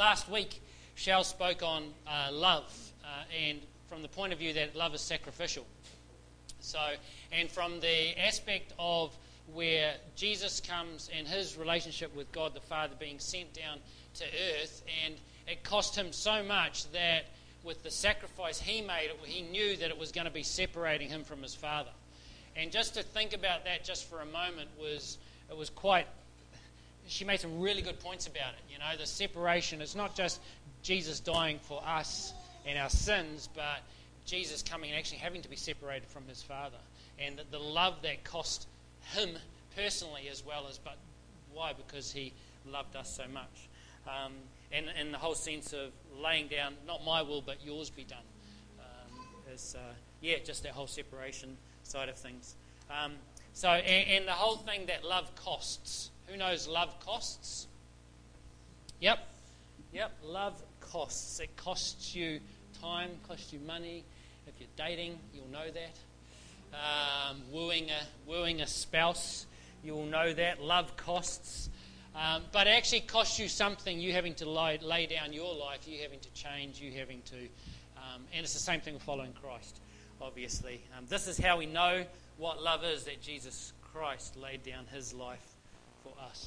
Last week, Shell spoke on love, and from the point of view that love is sacrificial. So, and from the aspect of where Jesus comes and his relationship with God the Father being sent down to earth, and it cost him so much that with the sacrifice he made, he knew that it was going to be separating him from his Father. And just to think about that just for a moment was quite. She made some really good points about it. You know, the separation. It's not just Jesus dying for us and our sins, but Jesus coming and actually having to be separated from his Father, and the love that cost him personally as well as. But why? Because he loved us so much. And the whole sense of laying down, not my will but yours be done, just that whole separation side of things. And the whole thing that love costs. Who knows love costs? Yep, love costs. It costs you time, costs you money. If you're dating, you'll know that. Wooing a spouse, you'll know that. Love costs. But it actually costs you something, you having to lay down your life, you having to change, you having to... and it's the same thing with following Christ, obviously. This is how we know what love is, that Christ laid down his life for us.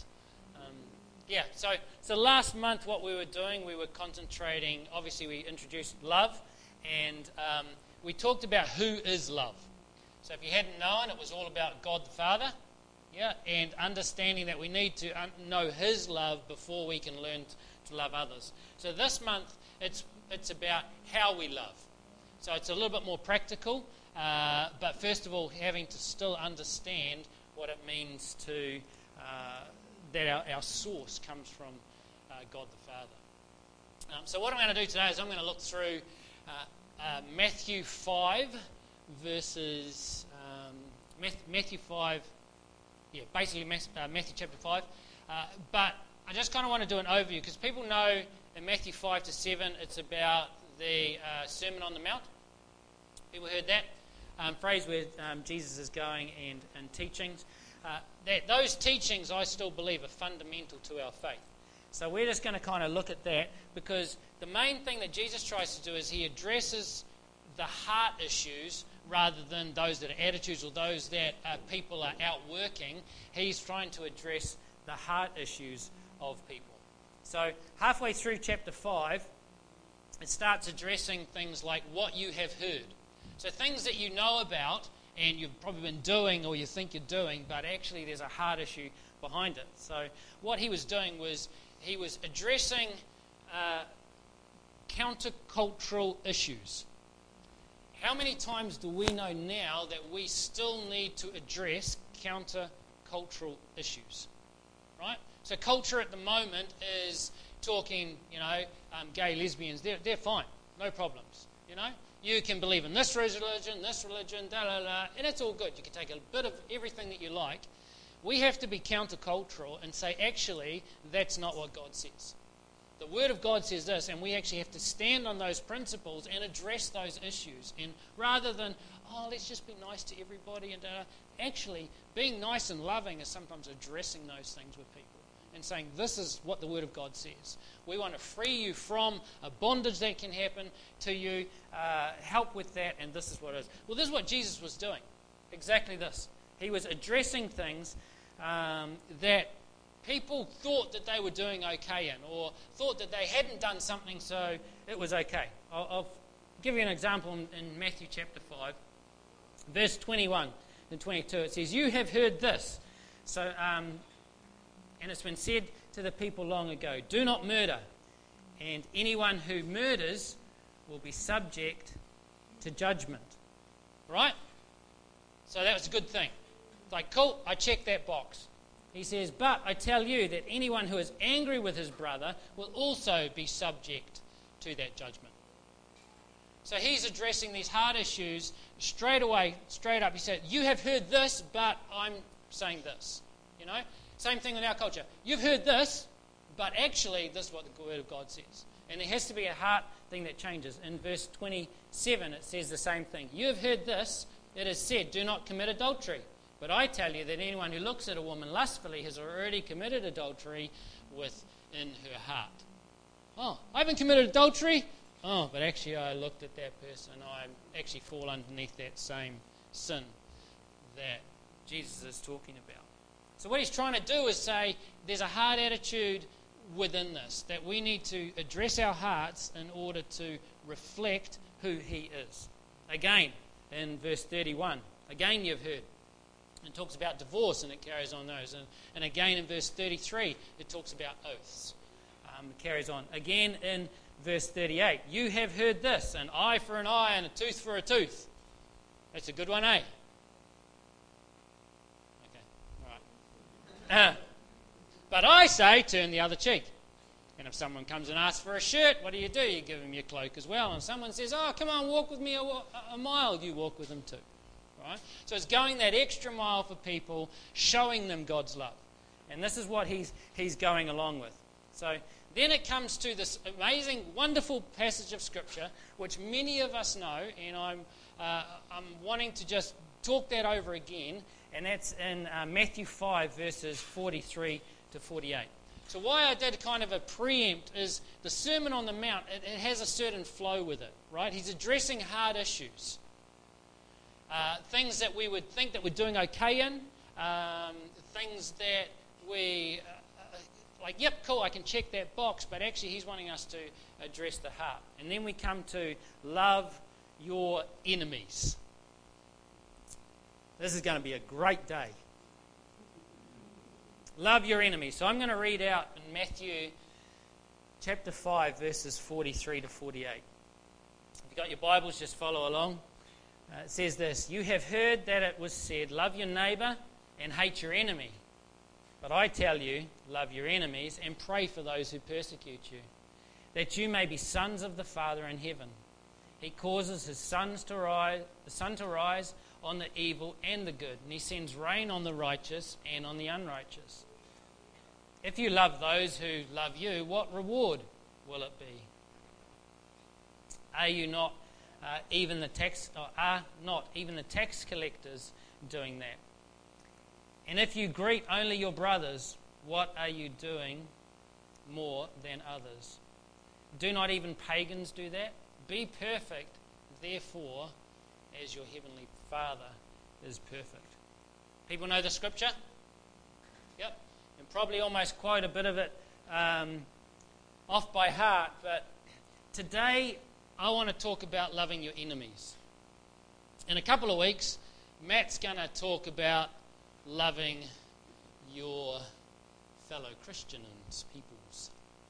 So last month what we were doing, we were concentrating, obviously we introduced love, and we talked about who is love. So if you hadn't known, it was all about God the Father. And understanding that we need to know his love before we can learn to love others. So this month, it's about how we love. So it's a little bit more practical, but first of all, having to still understand what it means to that our source comes from God the Father. So what I'm going to do today is I'm going to look through Matthew 5 verses... Matthew 5... basically Matthew chapter 5. But I just kind of want to do an overview, because people know in Matthew 5 to 7 it's about the Sermon on the Mount. People heard that phrase where Jesus is going and teachings. That those teachings, I still believe, are fundamental to our faith. So we're just going to kind of look at that, because the main thing that Jesus tries to do is he addresses the heart issues rather than those that are attitudes or those that people are outworking. He's trying to address the heart issues of people. So halfway through chapter 5, it starts addressing things like what you have heard. So things that you know about and you've probably been doing or you think you're doing, but actually there's a heart issue behind it. So what he was doing was he was addressing countercultural issues. How many times do we know now that we still need to address counter-cultural issues? Right? So culture at the moment is talking, gay, lesbians, they're fine, no problems, You can believe in this religion, and it's all good. You can take a bit of everything that you like. We have to be counter-cultural and say, actually, that's not what God says. The Word of God says this, and we actually have to stand on those principles and address those issues. And rather than, let's just be nice to everybody, and actually being nice and loving is sometimes addressing those things with people and saying, this is what the Word of God says. We want to free you from a bondage that can happen to you, help with that, and this is what it is. Well, this is what Jesus was doing, exactly this. He was addressing things that people thought that they were doing okay in, or thought that they hadn't done something, so it was okay. I'll give you an example in Matthew chapter 5, verse 21 and 22. It says, you have heard this. So, and it's been said to the people long ago, do not murder, and anyone who murders will be subject to judgment. Right? So that was a good thing. It's like, cool, I checked that box. He says, but I tell you that anyone who is angry with his brother will also be subject to that judgment. So he's addressing these hard issues straight away, straight up. He said, you have heard this, but I'm saying this. Same thing with our culture. You've heard this, but actually this is what the Word of God says. And there has to be a heart thing that changes. In verse 27, it says the same thing. You have heard this, it is said, do not commit adultery. But I tell you that anyone who looks at a woman lustfully has already committed adultery within her heart. Oh, I haven't committed adultery. Oh, but actually I looked at that person and I actually fall underneath that same sin that Jesus is talking about. So what he's trying to do is say there's a hard attitude within this, that we need to address our hearts in order to reflect who he is. Again, in verse 31, again you've heard. It talks about divorce and it carries on those. And again in verse 33, it talks about oaths. It carries on. Again in verse 38, you have heard this, an eye for an eye and a tooth for a tooth. That's a good one, eh? But I say, turn the other cheek. And if someone comes and asks for a shirt, what do? You give them your cloak as well. And someone says, oh, come on, walk with me a mile, you walk with them too. Right? So it's going that extra mile for people, showing them God's love. And this is what he's going along with. So then it comes to this amazing, wonderful passage of Scripture, which many of us know, and I'm wanting to just talk that over again, and that's in Matthew 5, verses 43 to 48. So why I did kind of a preempt is the Sermon on the Mount, it has a certain flow with it, right? He's addressing hard issues. Things that we would think that we're doing okay in, things that we, like, yep, cool, I can check that box, but actually he's wanting us to address the heart. And then we come to love your enemies. This is going to be a great day. Love your enemies. So I'm going to read out in Matthew chapter 5, verses 43 to 48. If you've got your Bibles, just follow along. It says this, you have heard that it was said, love your neighbour and hate your enemy. But I tell you, love your enemies and pray for those who persecute you, that you may be sons of the Father in heaven. He causes his sun to rise on the evil and the good, and he sends rain on the righteous and on the unrighteous. If you love those who love you, what reward will it be? Are not even the tax collectors doing that? And if you greet only your brothers, what are you doing more than others? Do not even pagans do that? Be perfect, therefore, as your heavenly Father is perfect. People know the Scripture? Yep. And probably almost quote a bit of it off by heart, but today I want to talk about loving your enemies. In a couple of weeks, Matt's going to talk about loving your fellow Christians, peoples.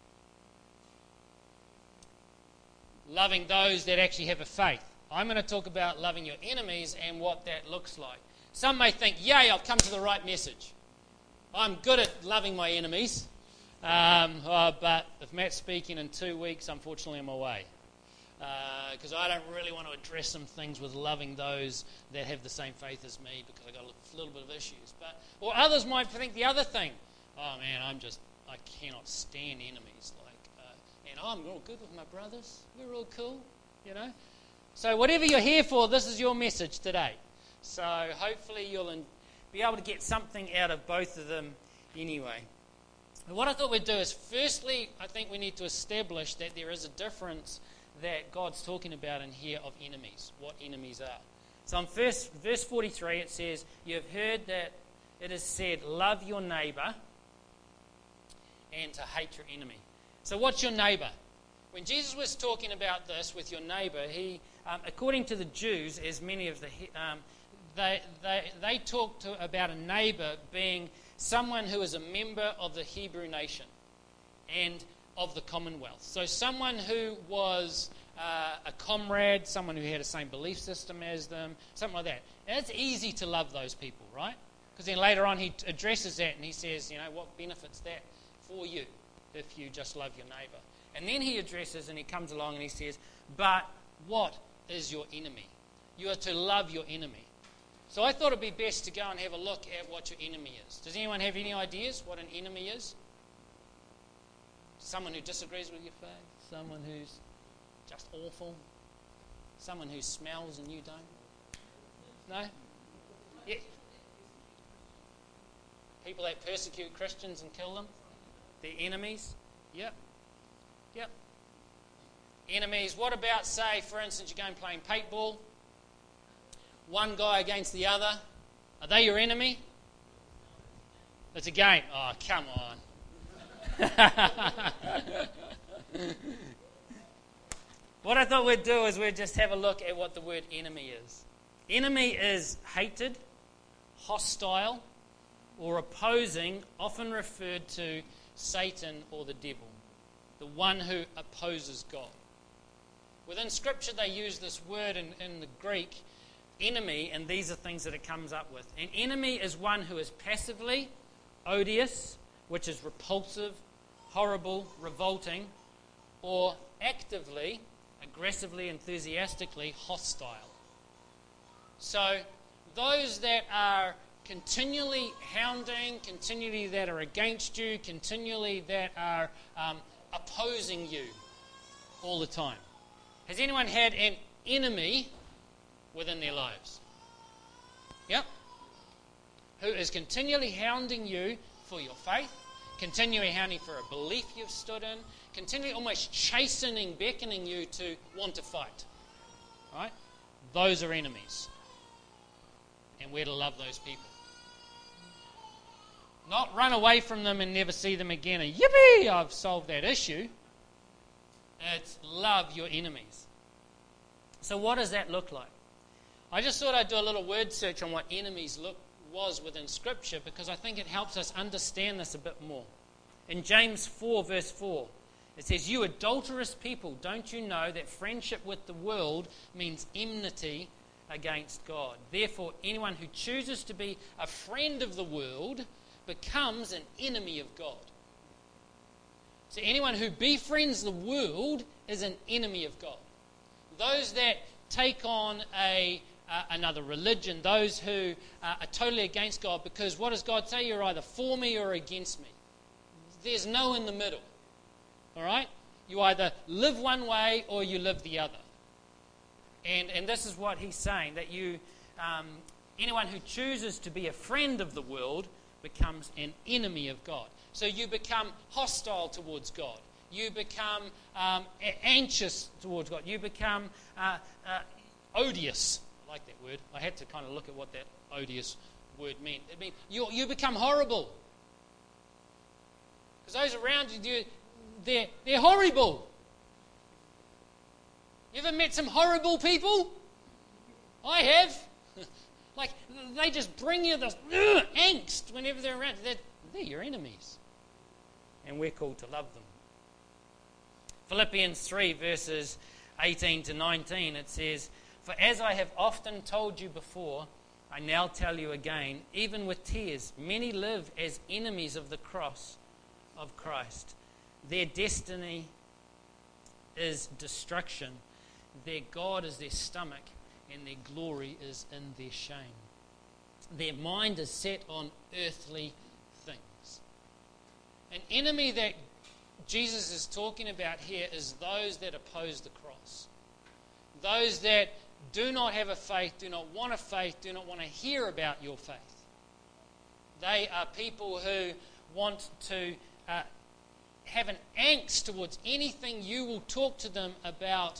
Loving those that actually have a faith. I'm going to talk about loving your enemies and what that looks like. Some may think, yay, I've come to the right message. I'm good at loving my enemies. But if Matt's speaking in 2 weeks, unfortunately I'm away. Because I don't really want to address some things with loving those that have the same faith as me, because I've got a little bit of issues. Or others might think the other thing. Oh man, I cannot stand enemies. And I'm all good with my brothers. We're all cool, you know. So whatever you're here for, this is your message today. So hopefully you'll be able to get something out of both of them anyway. And what I thought we'd do is, firstly, I think we need to establish that there is a difference that God's talking about in here of enemies, what enemies are. So in verse 43 it says, you have heard that it is said, love your neighbour and to hate your enemy. So what's your neighbour? When Jesus was talking about this with your neighbour, he, according to the Jews, as many of they talked about a neighbour being someone who is a member of the Hebrew nation and of the Commonwealth. So someone who was a comrade, someone who had the same belief system as them, something like that. And it's easy to love those people, right? Because then later on he addresses that and he says, you know, what benefits that for you if you just love your neighbour? And then he addresses and he comes along and he says, but what is your enemy? You are to love your enemy. So I thought it'd be best to go and have a look at what your enemy is. Does anyone have any ideas what an enemy is? Someone who disagrees with your faith? Someone who's just awful? Someone who smells and you don't? No? Yeah. People that persecute Christians and kill them? They're enemies? Yep. Yep. Enemies. What about, say, for instance, you're going playing paintball, one guy against the other. Are they your enemy? It's a game. Oh, come on. What I thought we'd do is we'd just have a look at what the word enemy is. Enemy is hated, hostile, or opposing, often referred to Satan or the devil, the one who opposes God. Within Scripture, they use this word in the Greek, enemy, and these are things that it comes up with. An enemy is one who is passively odious, which is repulsive, horrible, revolting, or actively, aggressively, enthusiastically hostile. So those that are continually hounding, continually that are against you, continually that are opposing you all the time. Has anyone had an enemy within their lives? Yep. Who is continually hounding you for your faith, continually hounding for a belief you've stood in, continually almost chastening, beckoning you to want to fight. Right? Those are enemies. And we're to love those people. Not run away from them and never see them again and yippee, I've solved that issue. It's love your enemies. So what does that look like? I just thought I'd do a little word search on what enemies was within Scripture, because I think it helps us understand this a bit more. In James 4 verse 4, it says, "You adulterous people, don't you know that friendship with the world means enmity against God? Therefore, anyone who chooses to be a friend of the world becomes an enemy of God." So anyone who befriends the world is an enemy of God. Those that take on another religion, those who are totally against God, because what does God say? You're either for me or against me. There's no in the middle. All right? You either live one way or you live the other. And this is what he's saying, that anyone who chooses to be a friend of the world becomes an enemy of God. So you become hostile towards God. You become anxious towards God. You become odious. I like that word. I had to kind of look at what that odious word meant. It means you become horrible. Because those around you, they're horrible. You ever met some horrible people? I have. Like, they just bring you this angst whenever they're around. They're your enemies. And we're called to love them. Philippians 3 verses 18 to 19, it says, "For as I have often told you before, I now tell you again, even with tears, many live as enemies of the cross of Christ. Their destiny is destruction. Their God is their stomach, and their glory is in their shame. Their mind is set on earthly things." An enemy that Jesus is talking about here is those that oppose the cross. Those that do not have a faith, do not want a faith, do not want to hear about your faith. They are people who want to have an angst towards anything you will talk to them about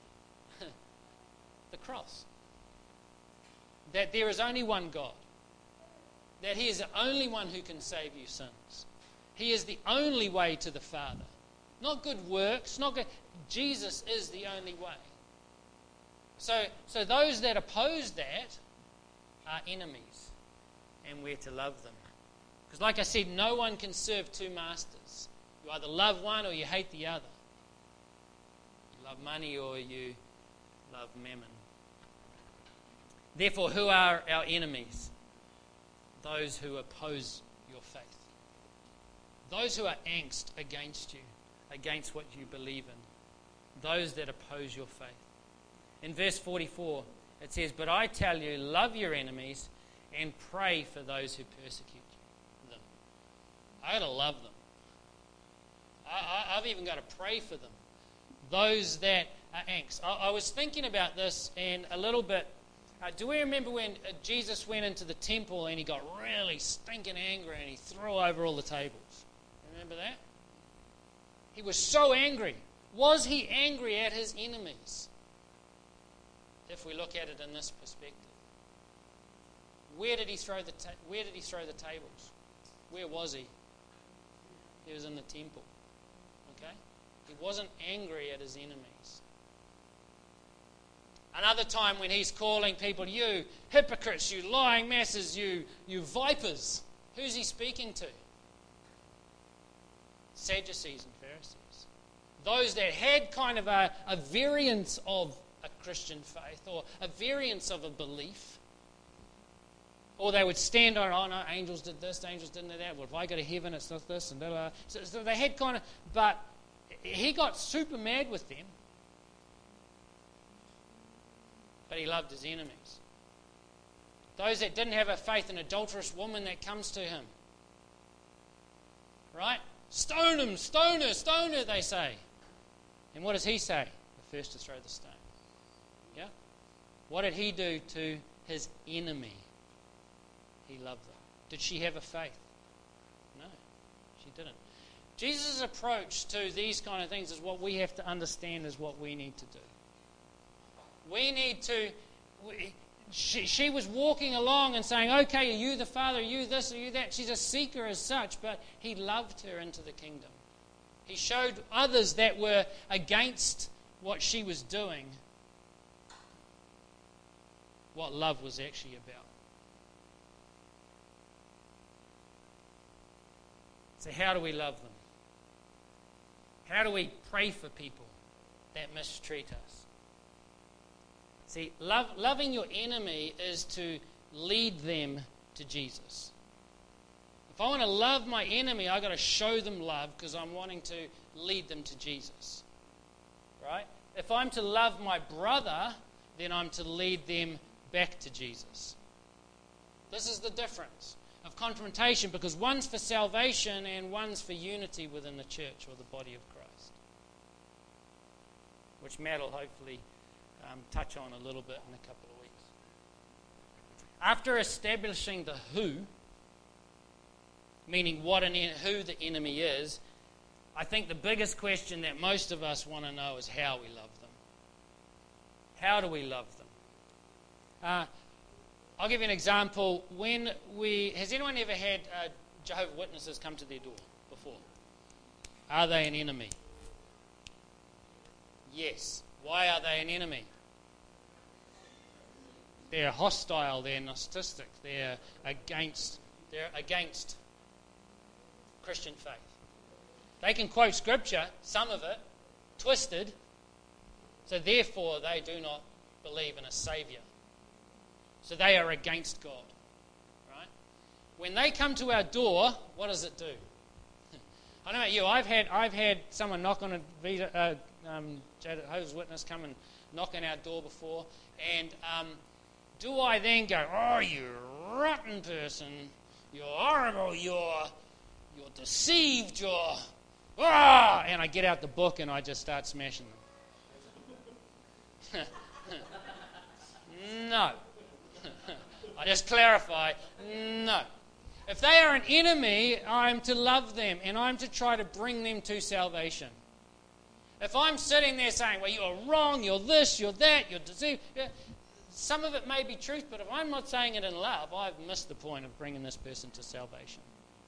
the cross. That there is only one God. That He is the only one who can save you sins. He is the only way to the Father. Not good works, not good. Jesus is the only way. So those that oppose that are enemies, and we're to love them. Because like I said, no one can serve two masters. You either love one or you hate the other. You love money or you love mammon. Therefore, who are our enemies? Those who oppose your faith. Those who are angst against you, against what you believe in. Those that oppose your faith. In verse 44, it says, "But I tell you, love your enemies and pray for those who persecute them." I've got to love them. I've even got to pray for them. Those that are angst. I was thinking about this and a little bit. Do we remember when Jesus went into the temple and he got really stinking angry and he threw over all the tables? Remember that? He was so angry. Was he angry at his enemies? If we look at it in this perspective. Where did he throw the tables? Where was he? He was in the temple. Okay? He wasn't angry at his enemies. Another time when he's calling people, you hypocrites, you lying masses, you vipers. Who's he speaking to? Sadducees and Pharisees. Those that had kind of a variance of a Christian faith or a variance of a belief. Or they would stand on, oh no, angels did this, angels didn't do that. Well, if I go to heaven, it's not this and that. So they had kind of, but he got super mad with them. But he loved his enemies. Those that didn't have a faith, an adulterous woman that comes to him. Right? Stone him, stone her, they say. And what does he say? The first to throw the stone. Yeah? What did he do to his enemy? He loved them. Did she have a faith? No, she didn't. Jesus' approach to these kind of things is what we have to understand is what we need to do. We need to... She was walking along and saying, okay, are you the Father, are you this, are you that? She's a seeker as such, but he loved her into the kingdom. He showed others that were against what she was doing what love was actually about. So how do we love them? How do we pray for people that mistreat us? See, loving your enemy is to lead them to Jesus. If I want to love my enemy, I've got to show them love because I'm wanting to lead them to Jesus. Right? If I'm to love my brother, then I'm to lead them back to Jesus. This is the difference of confrontation, because one's for salvation and one's for unity within the church or the body of Christ, which Matt will hopefully touch on a little bit in a couple of weeks. After establishing the who, meaning who the enemy is, I think the biggest question that most of us want to know is how we love them. How do we love them? I'll give you an example. Has anyone ever had Jehovah's Witnesses come to their door before? Are they an enemy? Yes. Why are they an enemy? They're hostile, they're Gnostic, they're against Christian faith. They can quote scripture, some of it, twisted, so therefore they do not believe in a saviour. So they are against God. Right? When they come to our door, what does it do? I don't know about you, I've had someone knock on Jehovah's Witness come and knock on our door before, and do I then go, oh, you rotten person, you're horrible, you're deceived, and I get out the book and I just start smashing them? No. I just clarify, no. If they are an enemy, I'm to love them and I'm to try to bring them to salvation. If I'm sitting there saying, well, you're wrong, you're this, you're that, you're deceived, some of it may be truth, but if I'm not saying it in love, I've missed the point of bringing this person to salvation.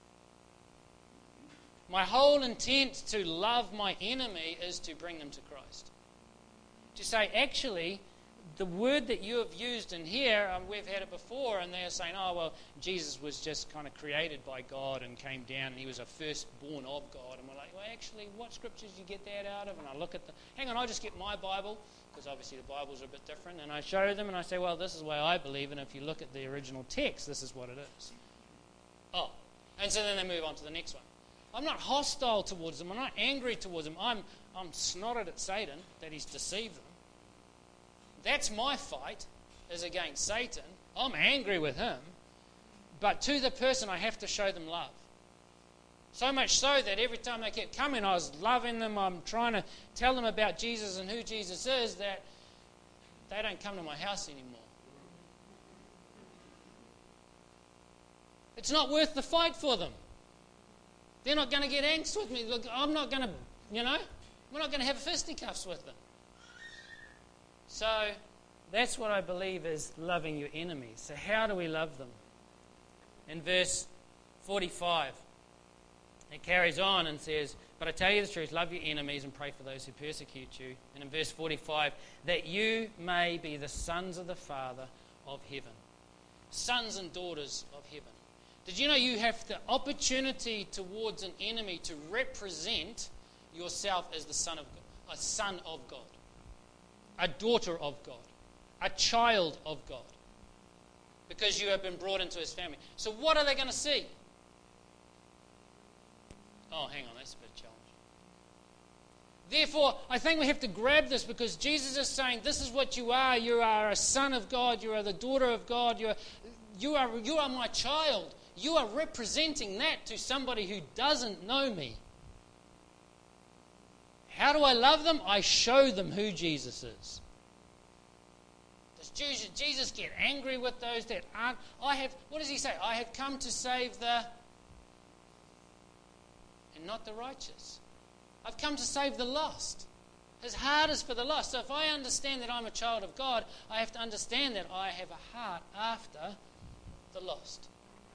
My whole intent to love my enemy is to bring them to Christ. To say, actually, the word that you have used in here, we've had it before, and they're saying, oh, well, Jesus was just kind of created by God and came down, and he was a firstborn of God. And we're like, well, actually, what scriptures do you get that out of? And I look at hang on, I'll just get my Bible, because obviously the Bibles are a bit different, and I show them, and I say, well, this is the way I believe, and if you look at the original text, this is what it is. Oh, and so then they move on to the next one. I'm not hostile towards them. I'm not angry towards them. I'm snotted at Satan that he's deceived them. That's my fight, is against Satan. I'm angry with him. But to the person, I have to show them love. So much so that every time they kept coming, I was loving them. I'm trying to tell them about Jesus and who Jesus is, that they don't come to my house anymore. It's not worth the fight for them. They're not going to get angst with me. Look, I'm not going to we're not going to have fisticuffs with them. So that's what I believe is loving your enemies. So how do we love them? In verse 45, it carries on and says, "But I tell you the truth, love your enemies and pray for those who persecute you." And in verse 45, "that you may be the sons of the Father of heaven." Sons and daughters of heaven. Did you know you have the opportunity towards an enemy to represent yourself as the son of God, a son of God, a daughter of God, a child of God, because you have been brought into his family. So what are they going to see? Oh, hang on, that's a bit of a challenge. Therefore, I think we have to grab this, because Jesus is saying, this is what you are. You are a son of God. You are the daughter of God. You are my child. You are representing that to somebody who doesn't know me. How do I love them? I show them who Jesus is. Does Jesus get angry with those that aren't? What does he say? I have come to save the and not the righteous. I've come to save the lost. His heart is for the lost. So if I understand that I'm a child of God, I have to understand that I have a heart after the lost.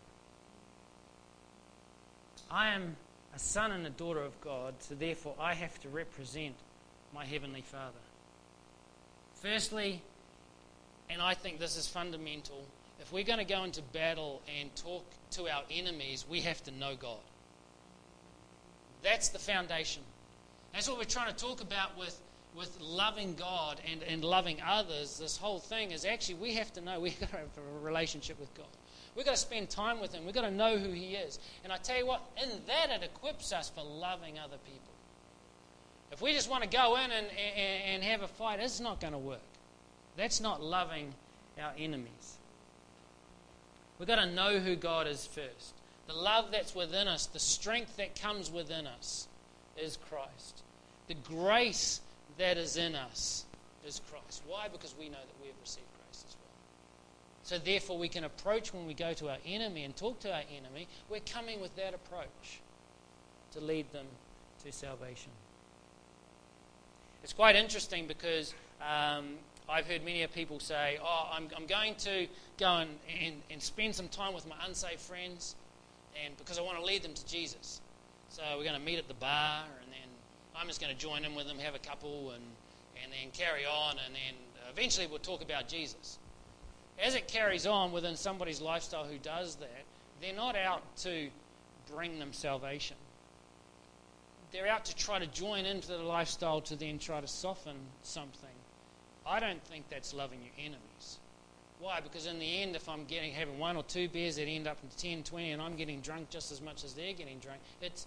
I am a son and a daughter of God, so therefore I have to represent my Heavenly Father. Firstly, and I think this is fundamental, if we're going to go into battle and talk to our enemies, we have to know God. That's the foundation. That's what we're trying to talk about with loving God and loving others. This whole thing is actually we have to know we've got to have a relationship with God. We've got to spend time with him. We've got to know who he is. And I tell you what, in that it equips us for loving other people. If we just want to go in and have a fight, it's not going to work. That's not loving our enemies. We've got to know who God is first. The love that's within us, the strength that comes within us is Christ. The grace that is in us is Christ. Why? Because we know that we have received grace as well. So therefore we can approach when we go to our enemy and talk to our enemy, we're coming with that approach to lead them to salvation. It's quite interesting because I've heard many people say, I'm going to go and spend some time with my unsaved friends, and because I want to lead them to Jesus. So we're going to meet at the bar, and then I'm just going to join in with them, have a couple, and then carry on, and then eventually we'll talk about Jesus. As it carries on within somebody's lifestyle who does that, they're not out to bring them salvation. They're out to try to join into the lifestyle to then try to soften something. I don't think that's loving your enemies. Why? Because in the end, if I'm having one or two beers that end up in 10, 20, and I'm getting drunk just as much as they're getting drunk, it's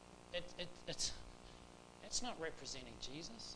not representing Jesus.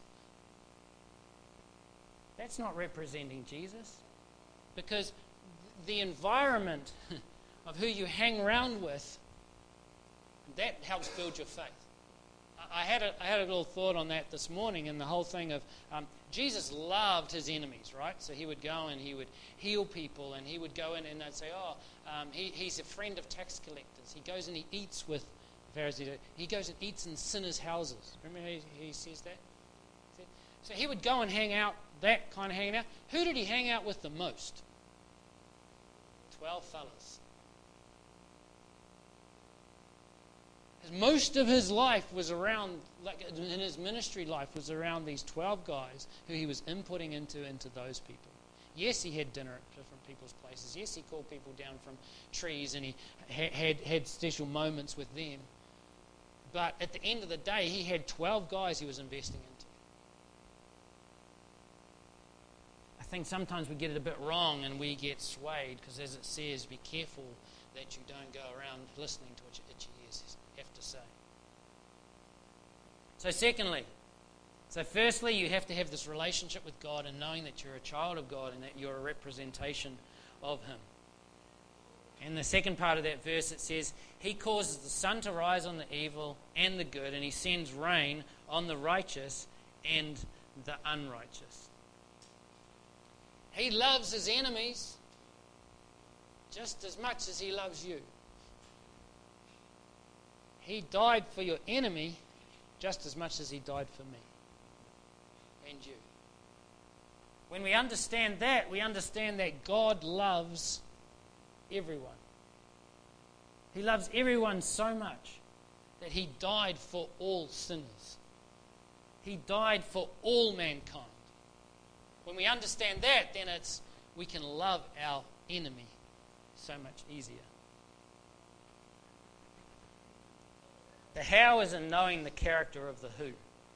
That's not representing Jesus. Because the environment of who you hang around with, that helps build your faith. I had a little thought on that this morning, and the whole thing of Jesus loved his enemies, right? So he would go and he would heal people, and he would go in and they'd say, he's a friend of tax collectors. He goes and he eats with Pharisees. He goes and eats in sinners' houses. Remember he says that? So he would go and hang out, that kind of hanging out. Who did he hang out with the most? 12 fellas. Most of his life was around, in his ministry life, was around these 12 guys who he was inputting into those people. Yes, he had dinner at different people's places. Yes, he called people down from trees, and he had special moments with them. But at the end of the day, he had 12 guys he was investing into. I think sometimes we get it a bit wrong and we get swayed, because as it says, be careful that you don't go around listening to what your itchy ears have to say. So firstly, you have to have this relationship with God and knowing that you're a child of God and that you're a representation of him. And the second part of that verse, it says, he causes the sun to rise on the evil and the good, and he sends rain on the righteous and the unrighteous. He loves his enemies just as much as he loves you. He died for your enemy just as much as he died for me and you. When we understand that, we understand that God loves everyone. He loves everyone so much that he died for all sinners. He died for all mankind. When we understand that, then we can love our enemy so much easier. The how is in knowing the character of the who.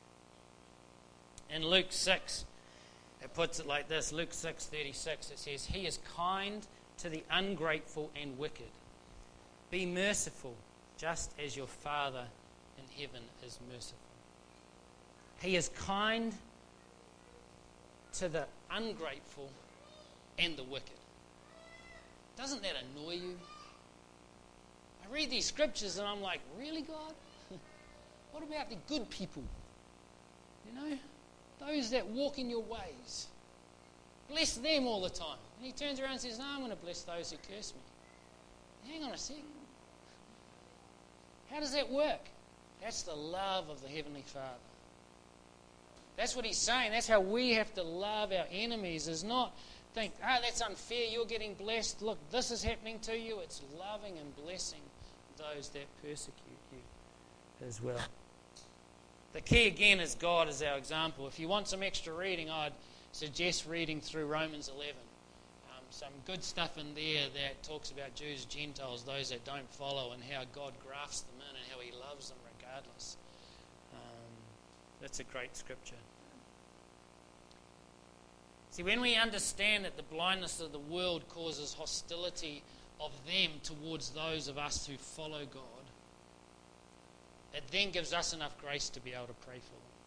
In Luke 6, it puts it like this, Luke 6:36, it says, "He is kind to the ungrateful and wicked. Be merciful, just as your Father in heaven is merciful." He is kind to the ungrateful and the wicked. Doesn't that annoy you? I read these scriptures and I'm like, really, God? What about the good people? You know, those that walk in your ways. Bless them all the time. And he turns around and says, no, I'm going to bless those who curse me. Hang on a sec. How does that work? That's the love of the Heavenly Father. That's what he's saying. That's how we have to love our enemies, is not think, that's unfair, you're getting blessed. Look, this is happening to you. It's loving and blessing those that persecute you as well. The key again is God as our example. If you want some extra reading, I'd suggest reading through Romans 11. Some good stuff in there that talks about Jews, Gentiles, those that don't follow, and how God grafts them in and how he loves them regardless. That's a great scripture. See, when we understand that the blindness of the world causes hostility of them towards those of us who follow God, it then gives us enough grace to be able to pray for them.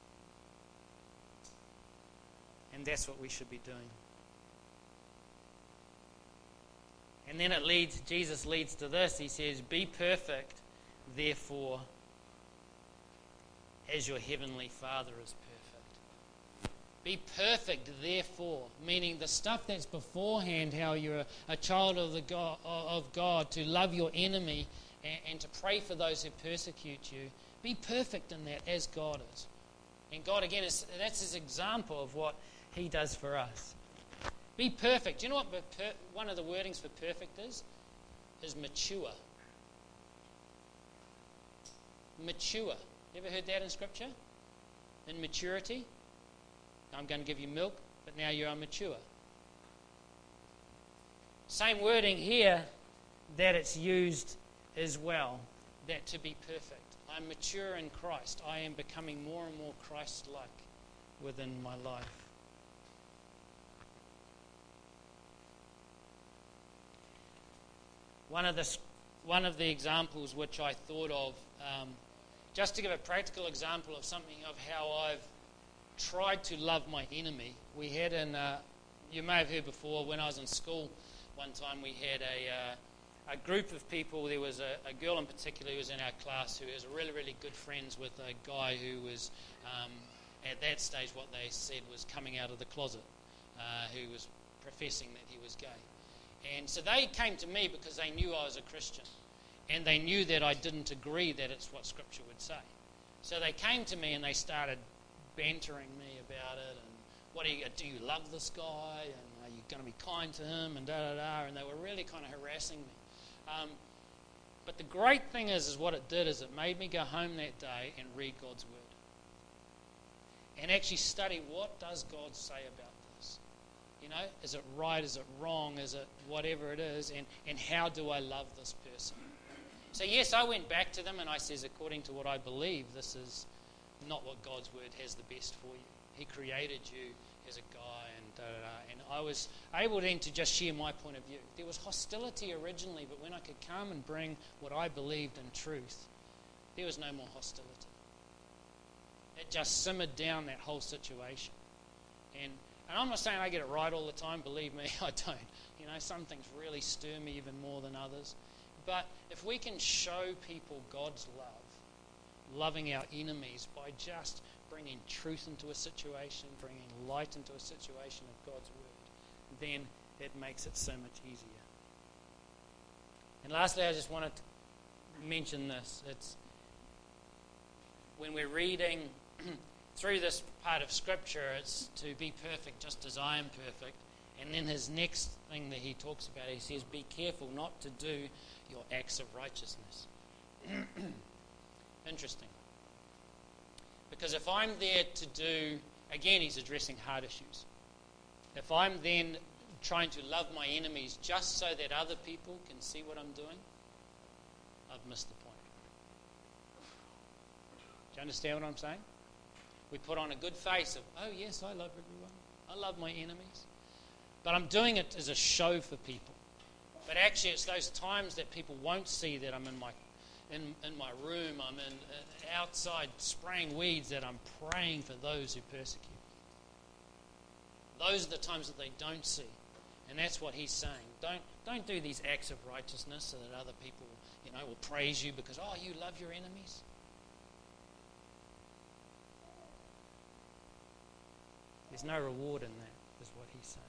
And that's what we should be doing. And then Jesus leads to this. He says, be perfect, therefore, as your heavenly Father is perfect. Be perfect, therefore, meaning the stuff that's beforehand, how you're a child of God, to love your enemy and to pray for those who persecute you. Be perfect in that as God is. And God, again, that's his example of what he does for us. Be perfect. Do you know what one of the wordings for perfect is? Is mature. Mature. You ever heard that in Scripture? In maturity? I'm going to give you milk, but now you are mature. Same wording here that it's used as well, that to be perfect. I'm mature in Christ. I am becoming more and more Christ-like within my life. One of the examples which I thought of, just to give a practical example of something of how I've tried to love my enemy. We had you may have heard before, when I was in school one time, we had a group of people. There was a girl in particular who was in our class who was really, really good friends with a guy who was, at that stage, what they said was coming out of the closet, who was professing that he was gay. And so they came to me because they knew I was a Christian, and they knew that I didn't agree that it's what Scripture would say. So they came to me and they started bantering me about it, and do you love this guy, and are you going to be kind to him, and da-da-da, and they were really kind of harassing me. But the great thing is what it did is it made me go home that day and read God's Word. And actually study, what does God say about this? You know, is it right, is it wrong, is it whatever it is, and how do I love this person? So yes, I went back to them and I says, according to what I believe, this is not what God's Word has the best for you. He created you as a guy and da-da-da. And I was able then to just share my point of view. There was hostility originally, but when I could come and bring what I believed in truth, there was no more hostility. It just simmered down that whole situation. And I'm not saying I get it right all the time. Believe me, I don't. You know, some things really stir me even more than others. But if we can show people God's love, loving our enemies by just bringing truth into a situation, bringing light into a situation of God's Word, then it makes it so much easier. And lastly, I just wanted to mention this. when we're reading through this part of Scripture, it's to be perfect just as I am perfect. And then his next thing that he talks about, he says, be careful not to do your acts of righteousness. Interesting. Because if I'm there to do, again, he's addressing hard issues. If I'm then trying to love my enemies just so that other people can see what I'm doing, I've missed the point. Do you understand what I'm saying? We put on a good face of, oh yes, I love everyone. I love my enemies. But I'm doing it as a show for people. But actually it's those times that people won't see that I'm in my room, I'm outside spraying weeds, that I'm praying for those who persecute. Those are the times that they don't see. And that's what he's saying. Don't do these acts of righteousness so that other people, will praise you because, oh, you love your enemies. There's no reward in that, is what he's saying.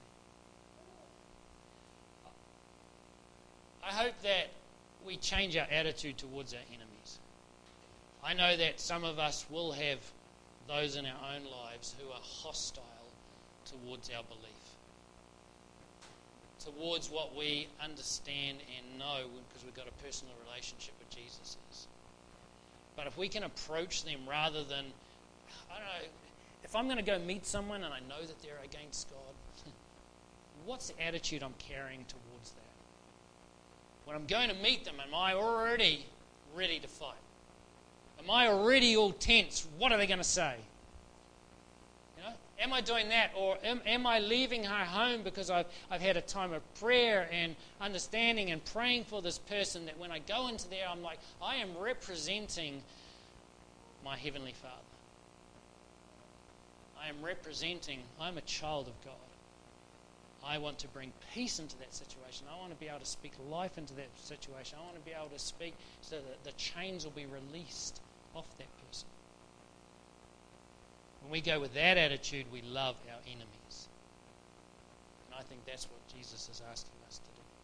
I hope that we change our attitude towards our enemies. I know that some of us will have those in our own lives who are hostile towards our belief, towards what we understand and know because we've got a personal relationship with Jesus. But if we can approach them rather than, I don't know, if I'm going to go meet someone and I know that they're against God, what's the attitude I'm carrying towards that? When I'm going to meet them, am I already ready to fight? Am I already all tense? What are they going to say? Am I doing that? Or am I leaving her home because I've had a time of prayer and understanding and praying for this person, that when I go into there, I'm like, I am representing my Heavenly Father. I'm a child of God. I want to bring peace into that situation. I want to be able to speak life into that situation. I want to be able to speak so that the chains will be released off that person. When we go with that attitude, we love our enemies. And I think that's what Jesus is asking us to do.